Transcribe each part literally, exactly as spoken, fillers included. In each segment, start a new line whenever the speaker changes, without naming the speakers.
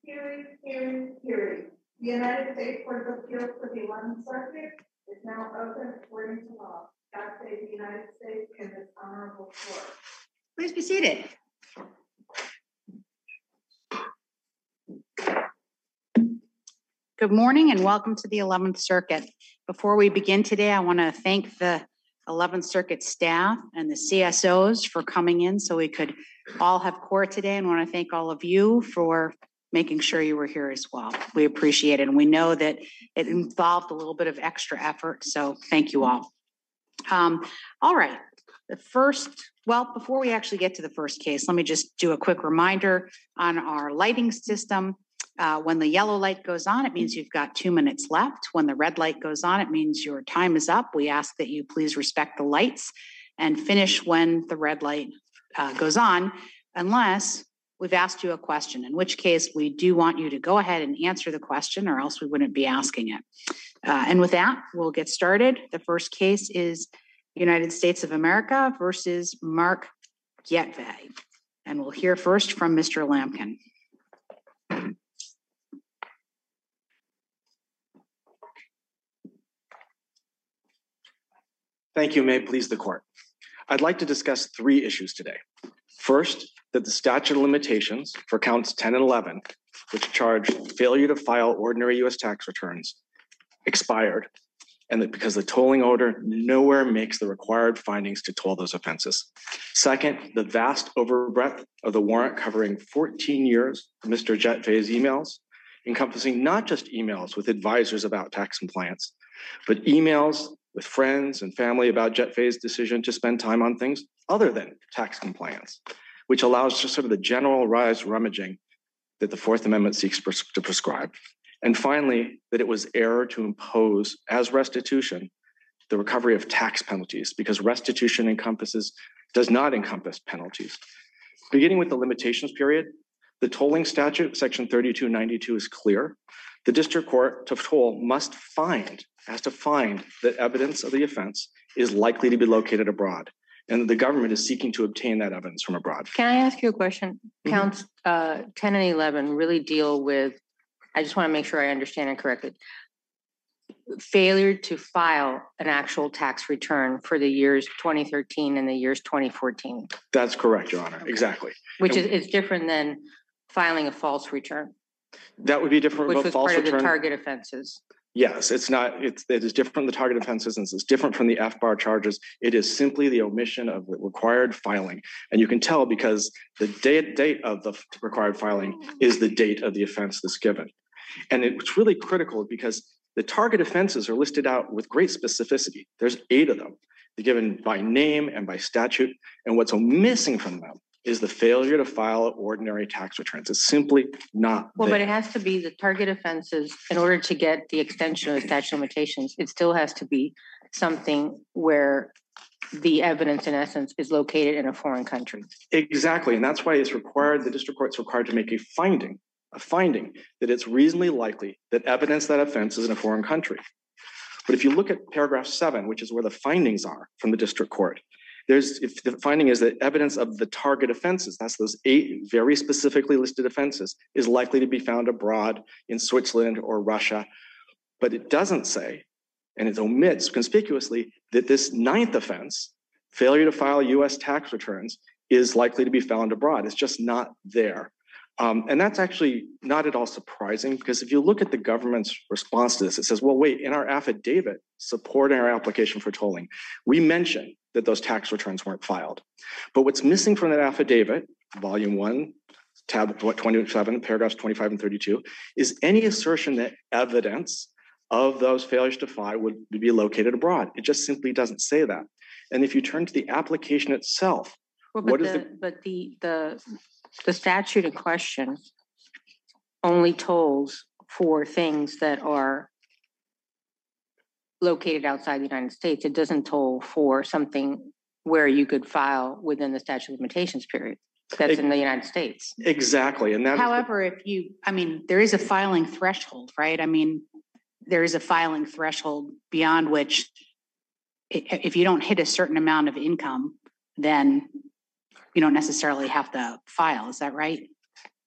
Hearing, hearing, hearing. The United States Court of Appeals for the eleventh Circuit is now open according to law. God save the United States and this honorable court.
Please be seated. Good morning and welcome to the eleventh Circuit. Before we begin today, I want to thank the eleventh Circuit staff and the C S Os for coming in so we could all have court today, and I want to thank all of you for making sure you were here as well. We appreciate it, and we know that it involved a little bit of extra effort, so thank you all. Um, all right, the first, well, before we actually get to the first case, let me just do a quick reminder on our lighting system. Uh, when the yellow light goes on, it means you've got two minutes left. When the red light goes on, it means your time is up. We ask that you please respect the lights and finish when the red light uh, goes on, unless we've asked you a question, in which case we do want you to go ahead and answer the question, or else we wouldn't be asking it. Uh, and with that, we'll get started. The first case is United States of America versus Mark Getvay. And we'll hear first from Mister Lampkin.
Thank you. May it please the court. I'd like to discuss three issues today. First, that the statute of limitations for counts ten and eleven, which charge failure to file ordinary U S tax returns, expired, and that because the tolling order nowhere makes the required findings to toll those offenses. Second, the vast overbreadth of the warrant covering fourteen years of Mister Getvay's emails, encompassing not just emails with advisors about tax compliance, but emails with friends and family about Getvay's decision to spend time on things other than tax compliance, which allows just sort of the generalized rummaging that the Fourth Amendment seeks to prescribe. And finally, that it was error to impose as restitution the recovery of tax penalties, because restitution encompasses, does not encompass penalties. Beginning with the limitations period, the tolling statute, section thirty-two ninety-two, is clear. The district court to toll must find, has to find that evidence of the offense is likely to be located abroad, and the government is seeking to obtain that evidence from abroad.
Can I ask you a question?
Mm-hmm.
Counts uh, ten and eleven really deal with, I just want to make sure I understand it correctly, failure to file an actual tax return for the years twenty thirteen and the years twenty fourteen.
That's correct, Your Honor,
Okay.
Exactly.
Which
and
is it's different than filing a false return,
That would be different
which
from
was
false
part
return.
of the target offenses.
Yes, it's not, it's, it is different from the target offenses, and it's different from the F bar charges. It is simply the omission of the required filing. And you can tell because the date, date of the required filing is the date of the offense that's given. And it's really critical because the target offenses are listed out with great specificity. There's eight of them. They're given by name and by statute. And what's missing from them is the failure to file ordinary tax returns. It's simply not
Well,
there.
but it has to be the target offenses in order to get the extension of the statute of limitations. It still has to be something where the evidence in essence is located in a foreign country.
Exactly, and that's why it's required, the district court's required to make a finding, a finding that it's reasonably likely that evidence that offense is in a foreign country. But if you look at paragraph seven, which is where the findings are from the district court, there's, if the finding is that evidence of the target offenses, that's those eight very specifically listed offenses, is likely to be found abroad in Switzerland or Russia. But it doesn't say, and it omits conspicuously, that this ninth offense, failure to file U S tax returns, is likely to be found abroad. It's just not there. Um, and that's actually not at all surprising, because if you look at the government's response to this, it says, well, wait, in our affidavit supporting our application for tolling, we mentioned that those tax returns weren't filed. But what's missing from that affidavit, volume one, tab twenty-seven, paragraphs twenty-five and thirty-two, is any assertion that evidence of those failures to file would be located abroad. It just simply doesn't say that. And if you turn to the application itself,
Well, but
what is
the,
the
but the the the statute in question only tolls for things that are located outside the United States. It doesn't toll for something where you could file within the statute of limitations period. That's
It-
in the United States.
exactly, and that is the-
However, if you, I mean, there is a filing threshold, right? I mean, there is a filing threshold beyond which i- if you don't hit a certain amount of income, then you don't necessarily have to file. Is that right?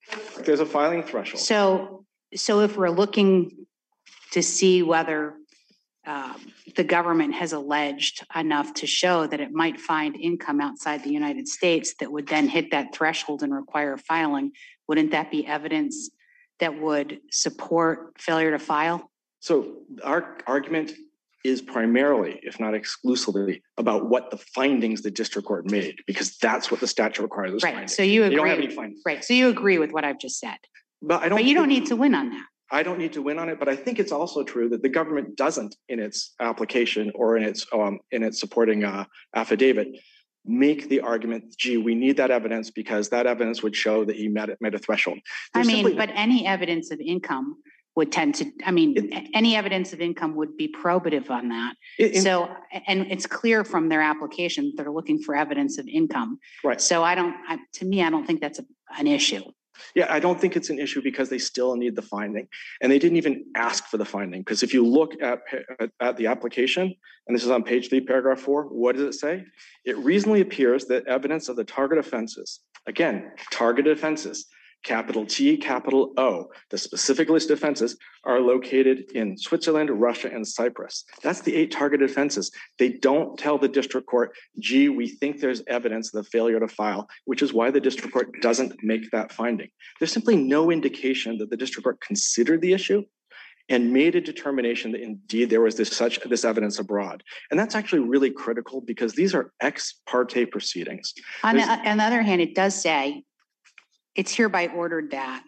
There's a filing threshold.
So, so if we're looking to see whether um, the government has alleged enough to show that it might find income outside the United States that would then hit that threshold and require filing, wouldn't that be evidence that would support failure to file?
So our argument is primarily, if not exclusively, about what the findings the district court made, because that's what the statute requires. Those
Right,
findings.
so you
They don't have
agree,
any findings.
right, so you agree with what I've just said,
But I don't.
but you don't
think-
need to win on that.
I don't need to win on it, but I think it's also true that the government doesn't, in its application or in its um, in its supporting uh, affidavit, make the argument, gee, we need that evidence because that evidence would show that he met, met a threshold.
I
There's
mean,
simply-
but any evidence of income would tend to, I mean,
It-
a- any evidence of income would be probative on that.
in- in-
So, a- and it's clear from their application, they're looking for evidence of income.
Right.
So I don't, I, to me, I don't think that's a, an issue.
Yeah, I don't think it's an issue because they still need the finding. And they didn't even ask for the finding. Because if you look at, pa- at the application, and this is on page three, paragraph four, what does it say? It reasonably appears that evidence of the target offenses, again, targeted offenses, capital T, capital O, the specific list of offenses are located in Switzerland, Russia, and Cyprus. That's the eight targeted offenses. They don't tell the district court, gee, we think there's evidence of the failure to file, which is why the district court doesn't make that finding. There's simply no indication that the district court considered the issue and made a determination that indeed there was this such this evidence abroad. And that's actually really critical because these are ex parte proceedings.
On the,
There's-
on the other hand, it does say, it's hereby ordered that,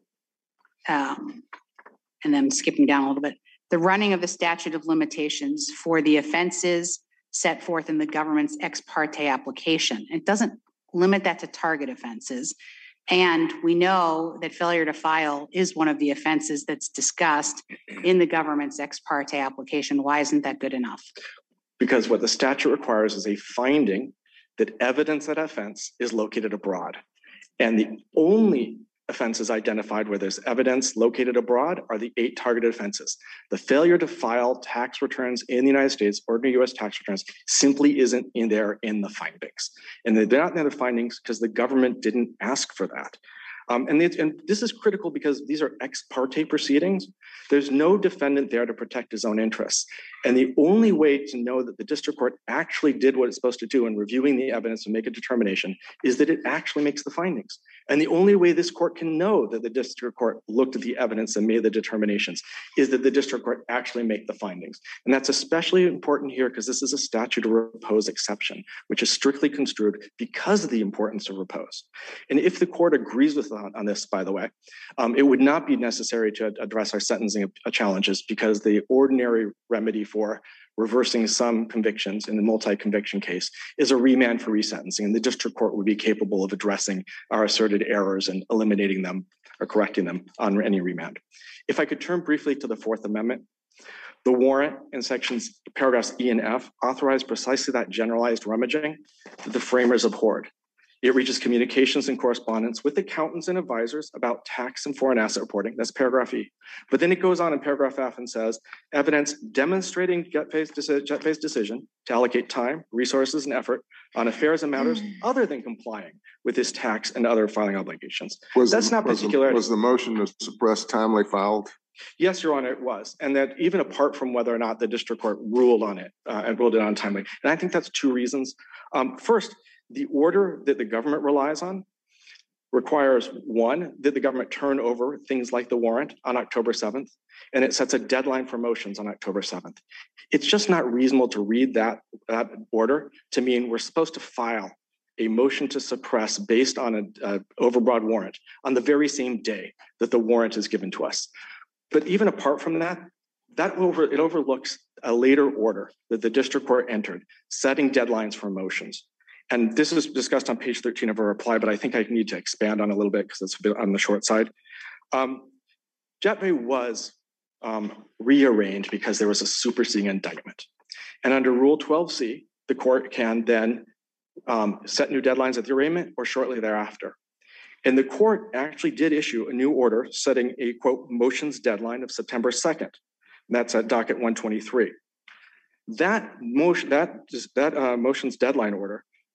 um, and then skipping down a little bit, the running of the statute of limitations for the offenses set forth in the government's ex parte application. It doesn't limit that to target offenses. And we know that failure to file is one of the offenses that's discussed in the government's ex parte application. Why isn't that good enough?
Because what the statute requires is a finding that evidence of that offense is located abroad. And the only offenses identified where there's evidence located abroad are the eight targeted offenses. The failure to file tax returns in the United States, ordinary U S tax returns, simply isn't in there in the findings. And they're not in the findings because the government didn't ask for that. Um, and, it's, and this is critical because these are ex parte proceedings. There's no defendant there to protect his own interests. And the only way to know that the district court actually did what it's supposed to do in reviewing the evidence and make a determination is that it actually makes the findings. And the only way this court can know that the district court looked at the evidence and made the determinations is that the district court actually make the findings. And that's especially important here because this is a statute of repose exception, which is strictly construed because of the importance of repose. And if the court agrees with on, on this, by the way, um, it would not be necessary to address our sentencing challenges because the ordinary remedy for reversing some convictions in the multi-conviction case is a remand for resentencing, and the district court would be capable of addressing our asserted errors and eliminating them or correcting them on any remand. If I could turn briefly to the Fourth Amendment, the warrant in sections paragraphs E and F authorize precisely that generalized rummaging that the framers abhorred. It reaches communications and correspondence with accountants and advisors about tax and foreign asset reporting. That's paragraph E. But then it goes on in paragraph F and says, evidence demonstrating JetPay's deci- JetPay's decision to allocate time, resources, and effort on affairs and matters other than complying with his tax and other filing obligations.
Was
That's
the-
not
was the-
particular-
Was the motion to suppress timely filed?
Yes, Your Honor, it was. And that even apart from whether or not the district court ruled on it uh, and ruled it on timely. And I think that's two reasons. Um, first, the order that the government relies on requires, one, that the government turn over things like the warrant on October seventh, and it sets a deadline for motions on October seventh. It's just not reasonable to read that, that order to mean we're supposed to file a motion to suppress based on an overbroad warrant on the very same day that the warrant is given to us. But even apart from that, that over, it overlooks a later order that the district court entered, setting deadlines for motions. And this is discussed on page thirteen of our reply, but I think I need to expand on a little bit because it's a bit on the short side. Um, JetPay was um, rearranged because there was a superseding indictment. And under Rule twelve C, the court can then um, set new deadlines at the arraignment or shortly thereafter. And the court actually did issue a new order setting a, quote, motions deadline of September second. And that's at docket one twenty-three. That motion, that, that uh, motions deadline order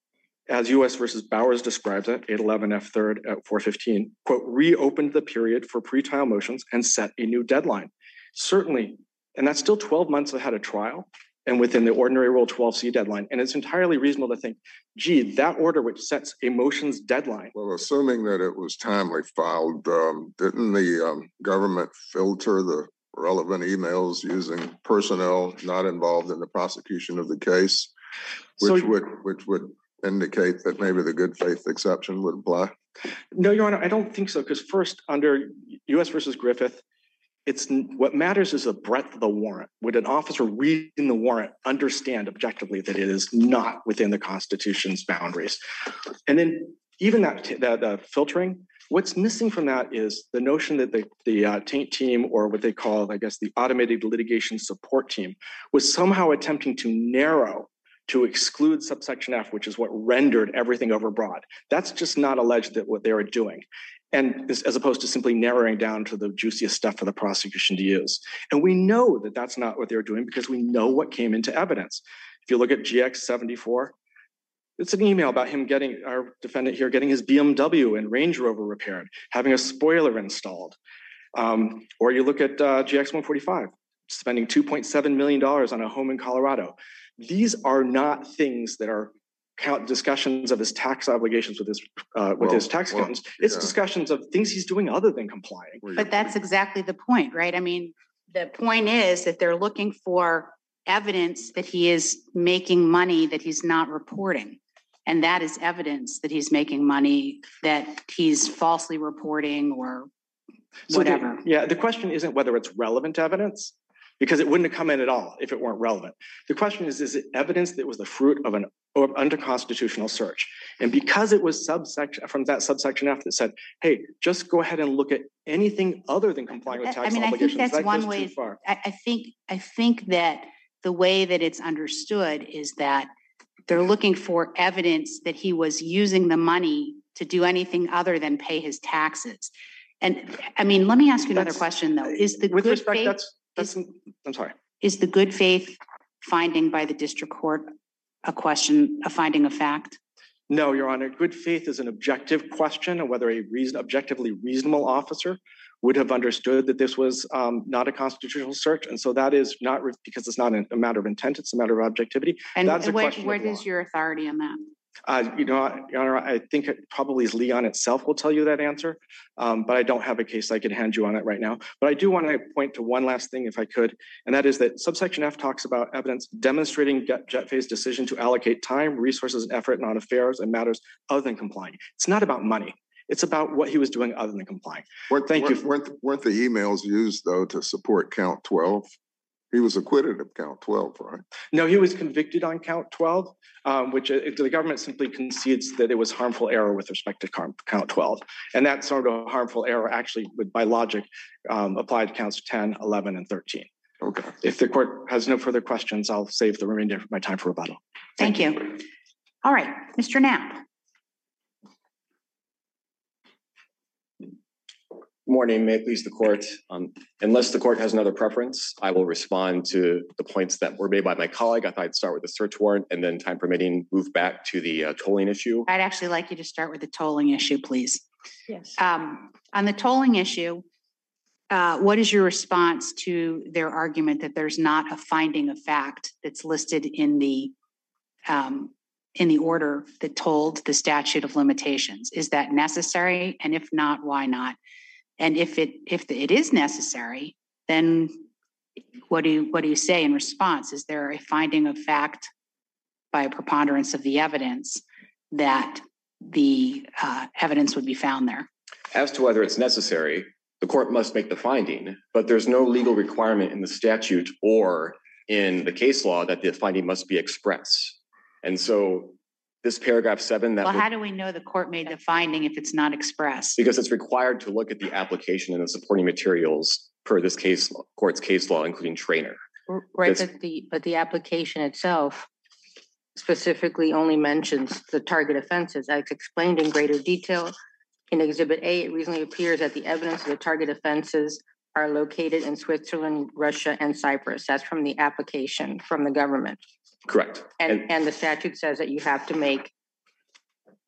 as U S versus Bowers describes it, eight eleven F third at four fifteen, quote, reopened the period for pretrial motions and set a new deadline. Certainly, and that's still twelve months ahead of trial and within the ordinary rule twelve C deadline. And it's entirely reasonable to think, gee, that order which sets a motions deadline.
Well, assuming that it was timely filed, um, didn't the um, government filter the relevant emails using personnel not involved in the prosecution of the case, which
So-
would which would indicate that maybe the good faith exception would apply?
No, Your Honor, I don't think so. Because first, under U S versus Griffith, it's what matters is the breadth of the warrant. Would an officer reading the warrant understand objectively that it is not within the Constitution's boundaries? And then even that that uh, filtering, what's missing from that is the notion that the the uh, taint team, or what they call, I guess, the automated litigation support team, was somehow attempting to narrow to exclude subsection F, which is what rendered everything overbroad. That's just not alleged that what they were doing. And as, as opposed to simply narrowing down to the juiciest stuff for the prosecution to use. And we know that that's not what they were doing because we know what came into evidence. If you look at G X seventy-four, it's an email about him getting, our defendant here, getting his B M W and Range Rover repaired, having a spoiler installed. Um, or you look at uh, G X one forty-five, spending two point seven million dollars on a home in Colorado. These are not things that are count discussions of his tax obligations with his uh, with
Well,
his tax
well,
accountants. It's
yeah.
discussions of things he's doing other than complying.
Where you-
But that's exactly the point, right? I mean, the point is that they're looking for evidence that he is making money that he's not reporting. And that is evidence that he's making money that he's falsely reporting or
So the-
whatever.
yeah, the question isn't whether it's relevant evidence, because it wouldn't have come in at all if it weren't relevant. The question is, is it evidence that was the fruit of an or unconstitutional search? And because it was subsection from that subsection F that said, hey, just go ahead and look at anything other than complying with
I- I
tax
mean, I think
obligations.
that's
That
one
goes
way-
too far.
I, I think, I think that the way that it's understood is that they're looking for evidence that he was using the money to do anything other than pay his taxes. And I mean, let me ask you another
That's-
question though. Is the
With
good
respect,
faith,
that's, that's, I'm sorry.
is the good faith finding by the district court a question, a finding of fact?
No, Your Honor, good faith is an objective question of whether a reason, objectively reasonable officer would have understood that this was um, not a constitutional search. And so that is not re- because it's not a, a matter of intent, it's a matter of objectivity.
And
That's a
where,
question of
where
law.
is your authority on that?
Uh, you know, Your Honor, I think it probably is Leon itself will tell you that answer, um, but I don't have a case I can hand you on it right now. But I do want to point to one last thing, if I could, and that is that subsection F talks about evidence demonstrating Jet- JetFay's decision to allocate time, resources, and effort on affairs and matters other than complying. It's not about money. It's about what he was doing other than complying.
Weren't,
Thank you.
weren't, weren't weren't the emails used though to support count twelve? He was acquitted of count twelve, right?
No, he was convicted on count twelve, um, which uh, the government simply concedes that it was harmful error with respect to count count twelve. And that sort of harmful error actually would, by logic, um, apply to counts ten, eleven, and thirteen.
Okay.
If the court has no further questions, I'll save the remainder of my time for rebuttal.
Thank you. All right, Mister Knapp.
Morning, may it please the court. Um, unless the court has another preference, I will respond to the points that were made by my colleague. I thought I'd start with the search warrant and then, time permitting, move back to the uh, tolling issue.
I'd actually like you to start with the tolling issue, please.
Yes.
Um, on the tolling issue, uh, what is your response to their argument that there's not a finding of fact that's listed in the um, in the order that told the statute of limitations? Is that necessary? And if not, why not? And if it if it is necessary, then what do you what do you say in response? Is there a finding of fact by a preponderance of the evidence that the uh, evidence would be found there?
As to whether it's necessary, the court must make the finding, but there's no legal requirement in the statute or in the case law that the finding must be express. And so this paragraph seven that
Well,
would-
how do we know the court made the finding if it's not expressed?
because it's required to look at the application and the supporting materials per this case law- court's case law, including Trainer.
Right,
This-
but the, but the application itself specifically only mentions the target offenses as explained in greater detail. In Exhibit A, it reasonably appears that the evidence of the target offenses are located in Switzerland, Russia, and Cyprus. That's from the application from the government.
Correct.
And, and the statute says that you have to make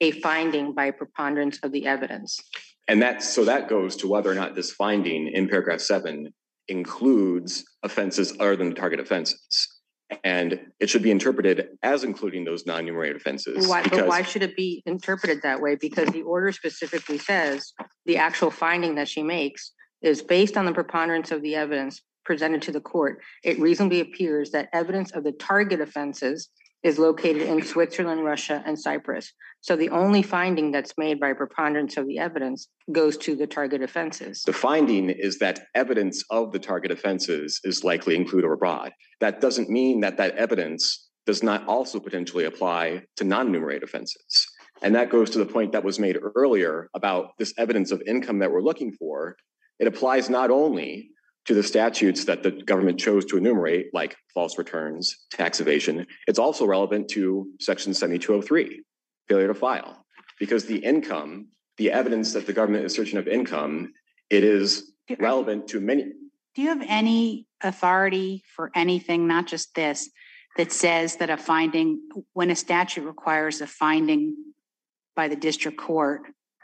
a finding by preponderance of the evidence.
And that's, so that goes to whether or not this finding in paragraph seven includes offenses other than the target offenses. And it should be interpreted as including those non-enumerated offenses.
Why, but
because-
why should it be interpreted that way? Because the order specifically says the actual finding that she makes is based on the preponderance of the evidence presented to the court. It reasonably appears that evidence of the target offenses is located in Switzerland, Russia, and Cyprus. So the only finding that's made by preponderance of the evidence goes to the target offenses.
The finding is that evidence of the target offenses is likely included abroad. That doesn't mean that that evidence does not also potentially apply to non-enumerated offenses. And that goes to the point that was made earlier about this evidence of income that we're looking for. It applies not only to the statutes that the government chose to enumerate, like false returns, tax evasion, it's also relevant to section seventy-two oh three, failure to file, because the income, the evidence that the government is searching of income, it is relevant to many.
Do you have any authority for anything, not just this, that says that a finding, when a statute requires a finding by the district court,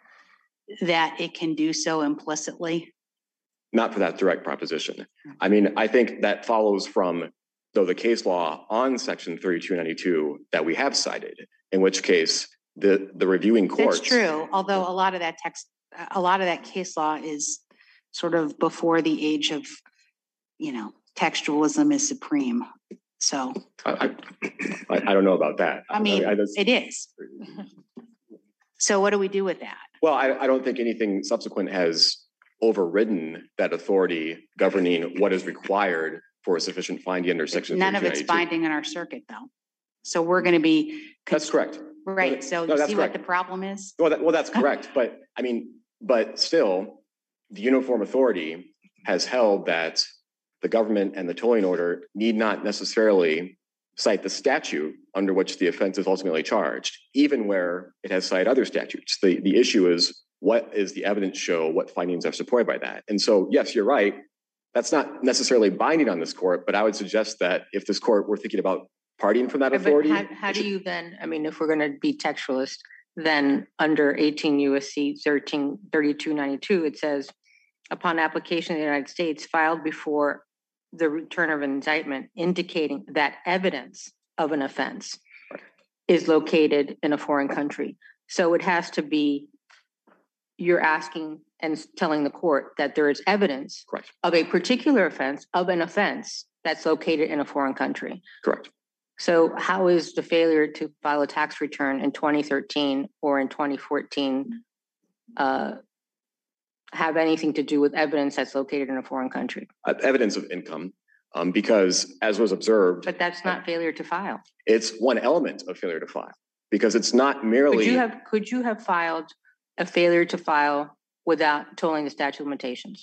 that it can do so implicitly?
Not for that direct proposition. I mean, I think that follows from, though, the case law on section thirty-two ninety-two that we have cited, in which case the, the reviewing courts.
That's true, although a lot of that text, a lot of that case law is sort of before the age of, you know, textualism is supreme. So.
I, I, I don't know about that.
I mean,
I, I just,
it is. So what do we do with that?
well, I, I don't think anything subsequent has overridden that authority governing what is required for a sufficient finding under section
None of
thirty-two
it's
ninety-two.
binding in our circuit, though. So we're going to be.
That's correct.
Right, so
No,
you
that's
see what
correct.
the problem is?
Well, that, well, that's correct. But I mean, but still, the uniform authority has held that the government and the tolling order need not necessarily cite the statute under which the offense is ultimately charged, even where it has cited other statutes. The, the issue is, what is the evidence show? What findings are supported by that? And so, yes, you're right. That's not necessarily binding on this court, but I would suggest that if this court were thinking about partying from that
But
authority.
how, how do you then, I mean, if we're going to be textualist, then under eighteen U S C thirteen thirty-two ninety-two, it says, upon application in the United States filed before the return of an indictment indicating that evidence of an offense is located in a foreign country. So it has to be, you're asking and telling the court that there is evidence
Correct.
of a particular offense, of an offense that's located in a foreign country.
Correct.
So how is the failure to file a tax return in twenty thirteen or in twenty fourteen uh, have anything to do with evidence that's located in a foreign country?
Uh, evidence of income, um, because as was observed,
But that's not failure to file.
it's one element of failure to file, because it's not merely.
Could you have, could you have filed a failure to file without tolling the statute of limitations?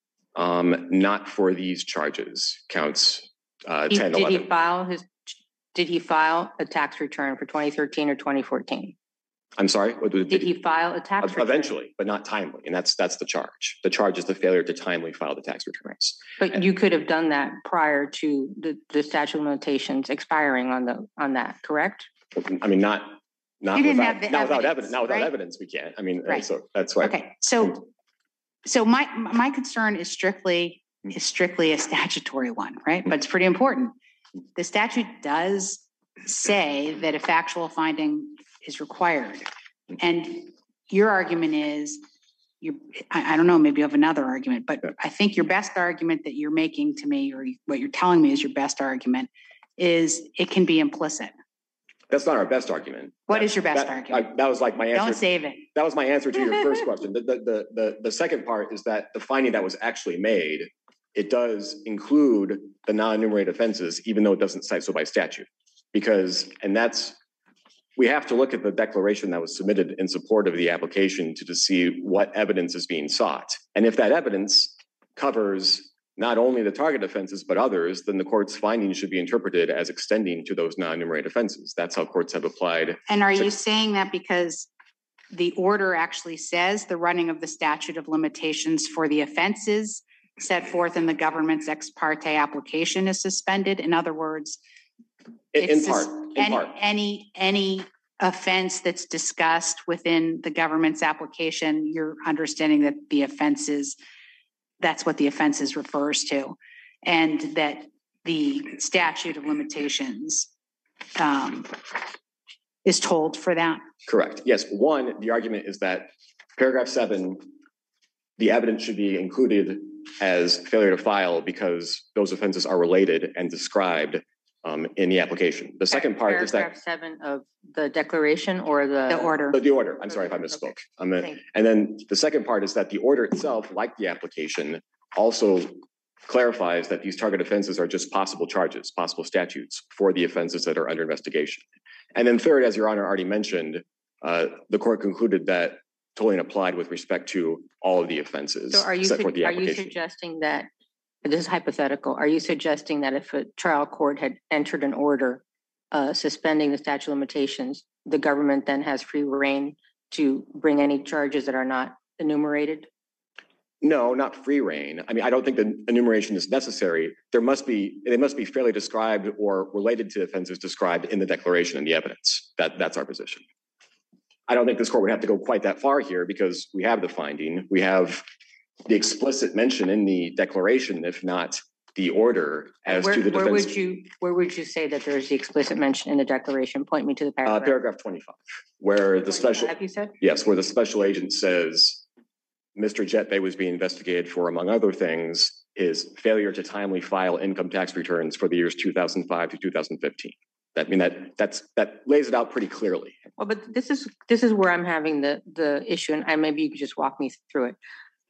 Um, not for these charges, counts uh,
He-
ten,
Did he
eleven.
file his, did he file a tax return for twenty thirteen or twenty fourteen?
I'm sorry? What did-
Did he file a tax return?
Eventually, but not timely, and that's, that's the charge. The charge is the failure to timely file the tax returns.
But you could have done that prior to the, the statute of limitations expiring on the, on that, correct?
I mean, not, not
You didn't
without,
have the
not without
evidence,
evidence, not without
right?
evidence, we can't. I mean, uh,
Right.
so that's why.
Okay, so, so my, my concern is strictly, is strictly a statutory one, right? But it's pretty important. The statute does say that a factual finding is required. And your argument is, you, I, I don't know, maybe you have another argument, but I think your best argument that you're making to me, or what you're telling me is your best argument, is it can be implicit.
That's not our best argument.
What
That-
is your best
that-
argument?
I- That was like my
Don't
answer.
save it.
That was my answer to your first question. The, the, the, the, the second part is that the finding that was actually made, it does include the non-enumerated offenses, even though it doesn't cite so by statute. Because, and that's, we have to look at the declaration that was submitted in support of the application to, to see what evidence is being sought. And if that evidence covers not only the target offenses, but others, then the court's findings should be interpreted as extending to those non-enumerated offenses. That's how courts have applied.
And are you saying that because the order actually says the running of the statute of limitations for the offenses set forth in the government's ex parte application is suspended? In other words,
In, in
it's
part,
sus-
in
any,
part.
any, any offense that's discussed within the government's application, you're understanding that the offense is, that's what the offenses refers to, and that the statute of limitations um, is told for that?
Correct. Yes. One, the argument is that paragraph seven, the evidence should be included as failure to file because those offenses are related and described um, in the application. The second part is that
Paragraph seven of the declaration or the?
The order.
the order. I'm sorry if I misspoke. I'm a-
Thank you.
and then the second part is that the order itself, like the application, also clarifies that these target offenses are just possible charges, possible statutes for the offenses that are under investigation. And then third, as Your Honor already mentioned, uh, the court concluded that tolling applied with respect to all of the offenses
So are you,
set
sug-
forth in the
are you
application.
suggesting that, this is hypothetical, are you suggesting that if a trial court had entered an order uh, suspending the statute of limitations, the government then has free reign to bring any charges that are not enumerated?
No, not free reign. I mean, I don't think the enumeration is necessary. There must be, they must be fairly described or related to offenses described in the declaration and the evidence. That, that's our position. I don't think this court would have to go quite that far here because we have the finding. We have the explicit mention in the declaration, if not the order, as
Where,
to the
where would
defense.
you, where would you say that there's the explicit mention in the declaration? Point me to the
Uh,
paragraph.
paragraph twenty-five, where the special,
Have you said?
yes, where the special agent says Mister Jetbay was being investigated for, among other things, his failure to timely file income tax returns for the years two thousand five to two thousand fifteen. That I mean that that's that lays it out pretty clearly.
Well, but this is, this is where I'm having the, the issue, and I, maybe you could just walk me through it.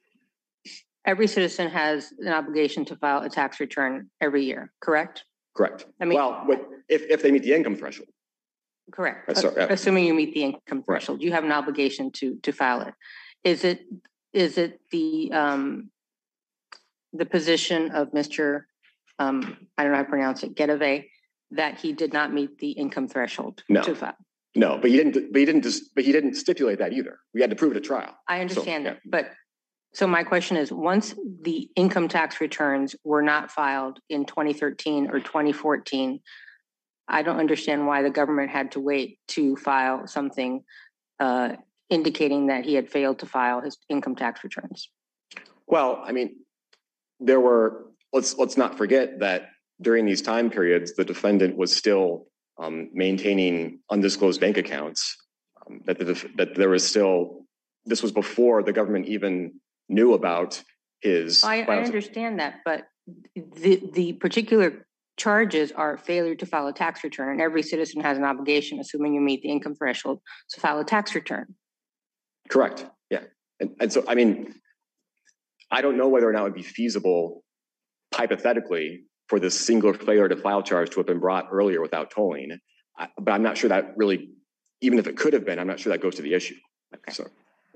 Every citizen has an obligation to file a tax return every year, correct?
Correct.
I mean-
well, what, if if they meet the income threshold.
Correct.
Uh, so, yeah.
Assuming you meet the income
Right.
threshold, you have an obligation to, to file it. Is it, is it the, um, the position of Mister Um, I don't know how to pronounce it, Getaway, that he did not meet the income threshold
No.
to file?
No, but he didn't. But he didn't. Just, but he didn't stipulate that either. We had to prove it at trial.
I understand
yeah.
that, but, so my question is, once the income tax returns were not filed in twenty thirteen or twenty fourteen, I don't understand why the government had to wait to file something uh, indicating that he had failed to file his income tax returns.
Well, I mean, there were. Let's let's not forget that during these time periods, the defendant was still um, maintaining undisclosed bank accounts. Um, that the def- that there was still. This was before the government even knew about his.
I, I
files.
understand that, but the, the particular charges are failure to file a tax return, and every citizen has an obligation, assuming you meet the income threshold, to file a tax return.
Correct. Yeah, and and so I mean, I don't know whether or not it would be feasible, hypothetically, for this single failure to file charge to have been brought earlier without tolling. I, but I'm not sure that really, even if it could have been, I'm not sure that goes to the issue.
Okay.
So,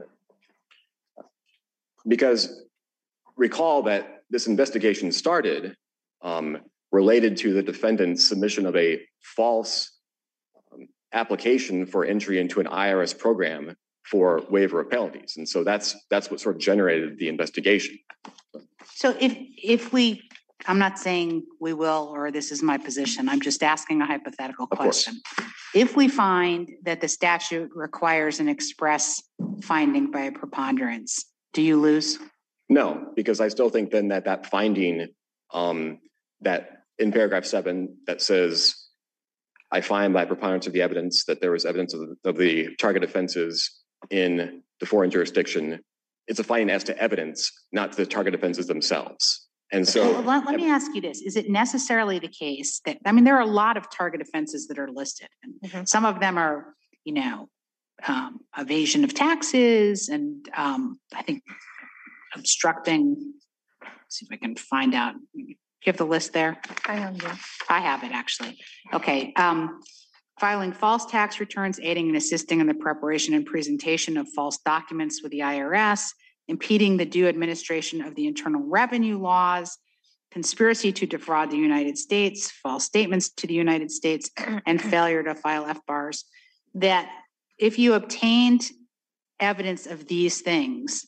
because recall that this investigation started um, related to the defendant's submission of a false um, application for entry into an I R S program for waiver of penalties. And so that's that's what sort of generated the investigation.
So if, if we, I'm not saying we will, or this is my position, I'm just asking a hypothetical
Of course.
question. If we find that the statute requires an express finding by a preponderance, do you lose?
No, because I still think then that that finding um, that in paragraph seven that says, I find by preponderance of the evidence that there was evidence of the, of the target offenses in the foreign jurisdiction. It's a finding as to evidence, not to the target offenses themselves. And so,
Well, let, let me ask you this. Is it necessarily the case that, I mean, there are a lot of target offenses that are listed. And
Mhm.
some of them are, you know, um, evasion of taxes and um, I think obstructing, let's see if I can find out. Do you have the list there?
I am, yeah.
I have it actually. Okay. Um, filing false tax returns, aiding and assisting in the preparation and presentation of false documents with the I R S, impeding the due administration of the Internal Revenue laws, conspiracy to defraud the United States, false statements to the United States, and failure to file F B A Rs. That if you obtained evidence of these things,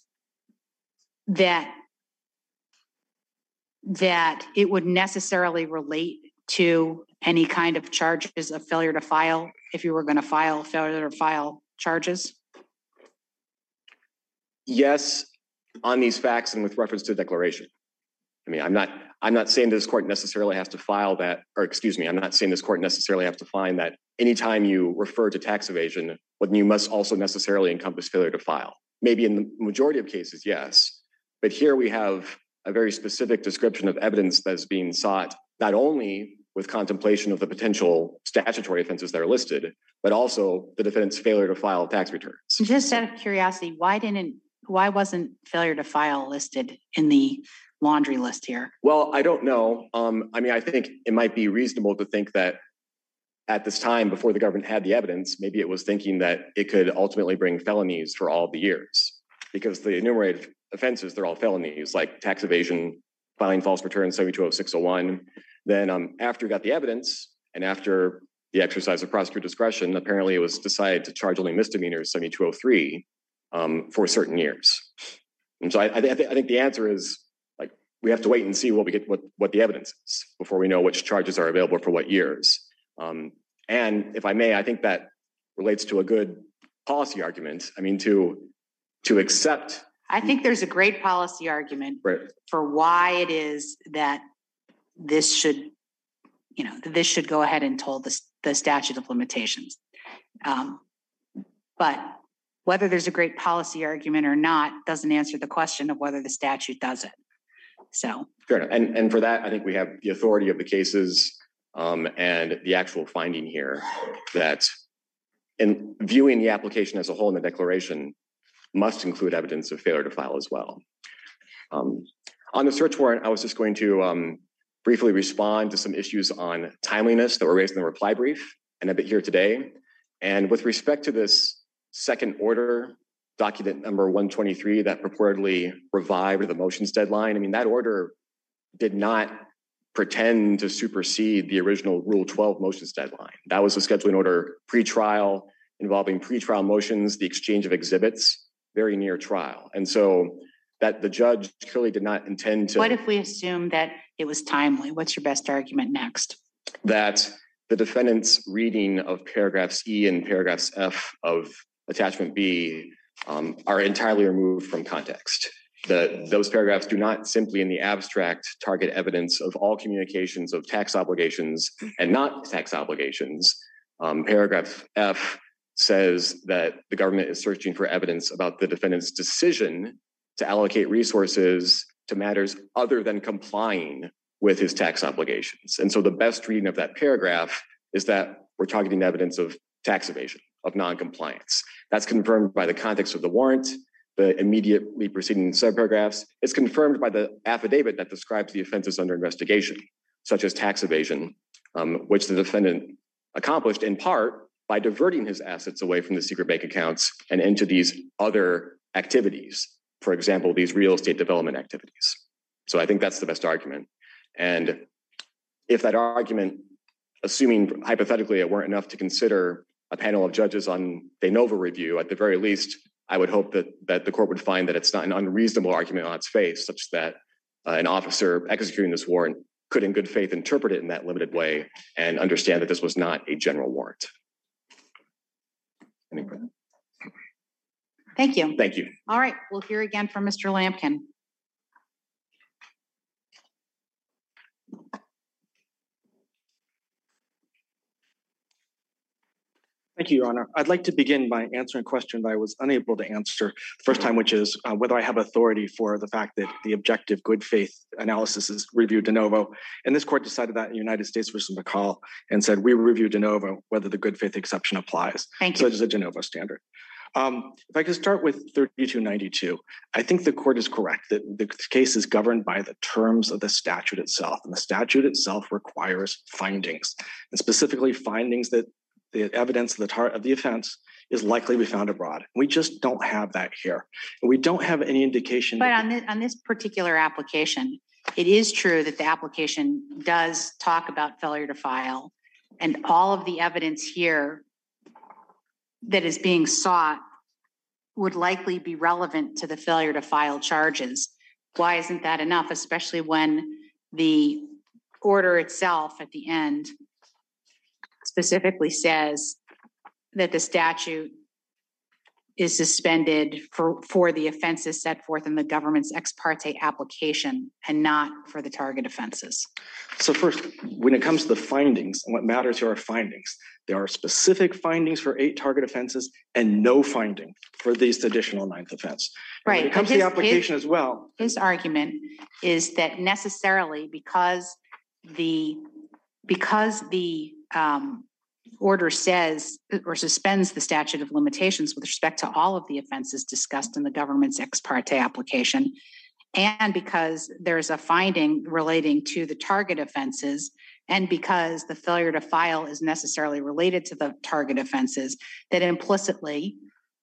that that it would necessarily relate to any kind of charges of failure to file, if you were going to file failure to file charges?
Yes, on these facts and with reference to the declaration. I mean, I'm not, I'm not saying this court necessarily has to file that, or excuse me, I'm not saying this court necessarily have to find that anytime you refer to tax evasion, when you must also necessarily encompass failure to file. Maybe in the majority of cases, yes. But here we have a very specific description of evidence that's being sought, not only with contemplation of the potential statutory offenses that are listed, but also the defendant's failure to file tax returns.
Just out of curiosity, why didn't, why wasn't failure to file listed in the laundry list here?
Well, I don't know. Um, I mean, I think it might be reasonable to think that at this time, before the government had the evidence, maybe it was thinking that it could ultimately bring felonies for all the years, because the enumerated offenses, they're all felonies, like tax evasion, filing false returns, seventy-two oh six oh one. Then um, after we got the evidence and after the exercise of prosecutor discretion, apparently it was decided to charge only misdemeanors, seventy-two oh three, um, for certain years. And so I, I, th- I think the answer is, like, we have to wait and see what we get, what, what the evidence is before we know which charges are available for what years. Um, and if I may, I think that relates to a good policy argument. I mean, to to accept.
I think there's a great policy argument
Right.
for why it is that this should, you know, this should go ahead and toll the, the statute of limitations. Um, but whether there's a great policy argument or not doesn't answer the question of whether the statute does it. So.
Fair enough. And, and for that, I think we have the authority of the cases um, and the actual finding here that in viewing the application as a whole in the declaration must include evidence of failure to file as well. Um, on the search warrant, I was just going to um, briefly respond to some issues on timeliness that were raised in the reply brief and a bit here today. And with respect to this second order, document number one twenty-three that purportedly revived the motions deadline, I mean, that order did not pretend to supersede the original Rule twelve motions deadline. That was a scheduling order pre-trial involving pre-trial motions, the exchange of exhibits, very near trial. And so that the judge clearly did not intend to.
What if we assume that it was timely? What's your best argument next?
That the defendant's reading of paragraphs E and paragraphs F of attachment B um, are entirely removed from context. The, those paragraphs do not simply in the abstract target evidence of all communications of tax obligations and not tax obligations. Um, paragraph F says that the government is searching for evidence about the defendant's decision to allocate resources to matters other than complying with his tax obligations. And so the best reading of that paragraph is that we're targeting evidence of tax evasion, of non-compliance. That's confirmed by the context of the warrant, the immediately preceding subparagraphs. It's confirmed by the affidavit that describes the offenses under investigation, such as tax evasion, um, which the defendant accomplished in part by diverting his assets away from the secret bank accounts and into these other activities. For example, these real estate development activities. So I think that's the best argument. And if that argument, assuming hypothetically it weren't enough to consider a panel of judges on de novo review, at the very least, I would hope that, that the court would find that it's not an unreasonable argument on its face, such that uh, an officer executing this warrant could in good faith interpret it in that limited way and understand that this was not a general warrant. Any further?
Thank you.
Thank you.
All right, we'll hear again from Mister Lampkin.
Thank you, Your Honor. I'd like to begin by answering a question that I was unable to answer the first time, which is uh, whether I have authority for the fact that the objective good faith analysis is reviewed de novo. And this court decided that in United States versus McCall and said we review de novo whether the good faith exception applies.
Thank
So
you.
it is a de novo standard. Um, if I could start with thirty-two ninety-two, I think the court is correct that the case is governed by the terms of the statute itself. And the statute itself requires findings, and specifically findings that the evidence of the tar- of the offense is likely to be found abroad. We just don't have that here. And we don't have any indication.
But on this, on this particular application, it is true that the application does talk about failure to file, and all of the evidence here that is being sought would likely be relevant to the failure to file charges. Why isn't that enough, especially when the order itself at the end specifically says that the statute is suspended for, for the offenses set forth in the government's ex parte application and not for the target offenses.
So first, when it comes to the findings, and what matters here are findings. There are specific findings for eight target offenses and no finding for these additional ninth offense. And
Right.
When it
but
comes to the
his-
application
his-
as well,
His argument is that necessarily because the, because the um, order says or suspends the statute of limitations with respect to all of the offenses discussed in the government's ex parte application, and because there's a finding relating to the target offenses, and because the failure to file is necessarily related to the target offenses, that implicitly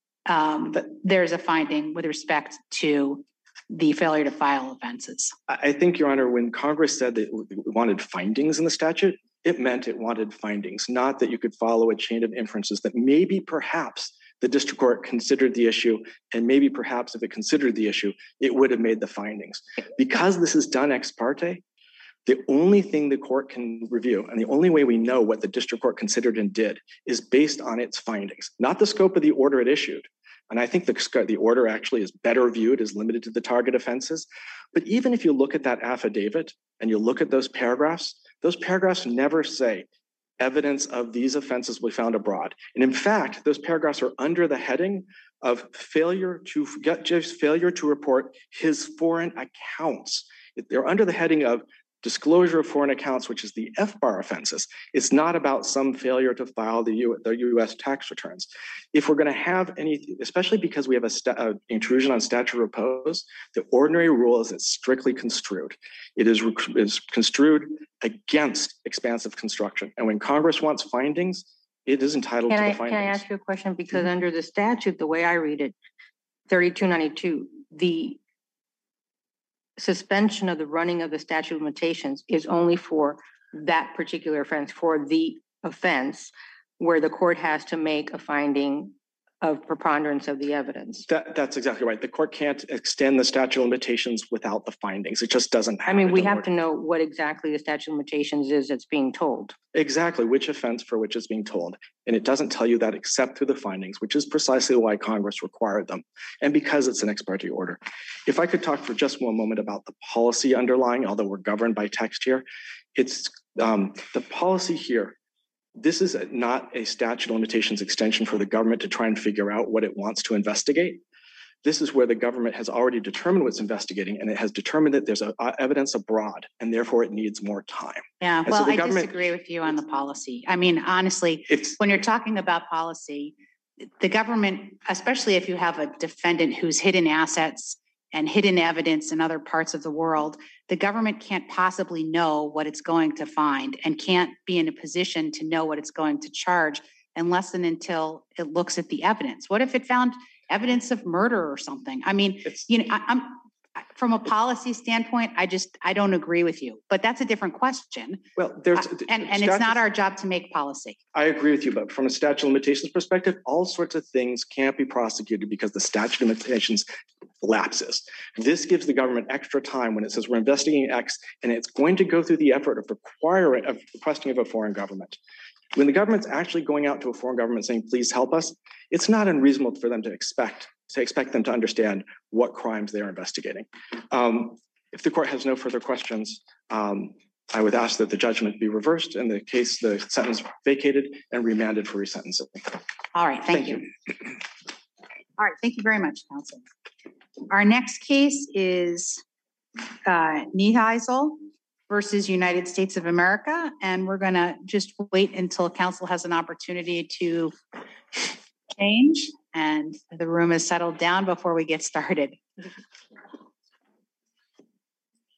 um, there's a finding with respect to the failure to file offenses.
I I think, Your Honor, when Congress said that it wanted findings in the statute, it meant it wanted findings, not that you could follow a chain of inferences that maybe perhaps the district court considered the issue, and maybe perhaps if it considered the issue, it would have made the findings. Because this is done ex parte, the only thing the court can review, and the only way we know what the district court considered and did, is based on its findings, not the scope of the order it issued. And I think the, sc- the order actually is better viewed as limited to the target offenses. But even if you look at that affidavit and you look at those paragraphs, those paragraphs never say evidence of these offenses we found abroad. And in fact, those paragraphs are under the heading of failure to get Jeff's failure to report his foreign accounts. They're under the heading of disclosure of foreign accounts, which is the F bar offenses. It's not about some failure to file the, U, the U S tax returns. If we're going to have any, especially because we have a sta- uh, intrusion on statute of repose, the ordinary rule is it's strictly construed. It is, rec- is construed against expansive construction. And when Congress wants findings, it is entitled
Can
to
I,
the
can I
findings.
ask you a question? Because under the statute, the way I read it, thirty-two ninety-two, the suspension of the running of the statute of limitations is only for that particular offense, for the offense where the court has to make a finding of preponderance of the evidence.
That, that's exactly right. The court can't extend the statute of limitations without the findings. It just doesn't
I
have
mean,
it
we
in
have
order.
to know what exactly the statute of limitations is that's being told.
Exactly which offense for which it's being told. And it doesn't tell you that except through the findings, which is precisely why Congress required them. And because it's an ex parte order. If I could talk for just one moment about the policy underlying, although we're governed by text here, it's um, the policy here. This is not a statute of limitations extension for the government to try and figure out what it wants to investigate. This is where the government has already determined what's investigating, and it has determined that there's a, uh, evidence abroad, and therefore it needs more time.
Yeah,
And so
well,
the
I
government-
disagree with you on the policy. I mean, honestly,
It's
when you're talking about policy, the government, especially if you have a defendant who's hidden assets and hidden evidence in other parts of the world, the government can't possibly know what it's going to find and can't be in a position to know what it's going to charge unless and until it looks at the evidence. What if it found evidence of murder or something? I mean,
it's
you know, I, I'm, from a policy standpoint, I just, I don't agree with you, but that's a different question.
well, there's
Uh, And, and it's not
statutes-
our job to make policy.
I agree with you, but from a statute of limitations perspective, all sorts of things can't be prosecuted because the statute of limitations lapses. This gives the government extra time when it says we're investigating X, and it's going to go through the effort of requiring, of requesting of a foreign government. When the government's actually going out to a foreign government saying, please help us, it's not unreasonable for them to expect, to expect them to understand what crimes they're investigating. Um, if the court has no further questions, um, I would ask that the judgment be reversed and the case, the sentence vacated and remanded for resentencing.
All right, thank
Thank
you. All right, thank you very much, counsel. Our next case is uh, Nieheisel versus United States of America, and we're gonna just wait until council has an opportunity to change and the room is settled down before we get started.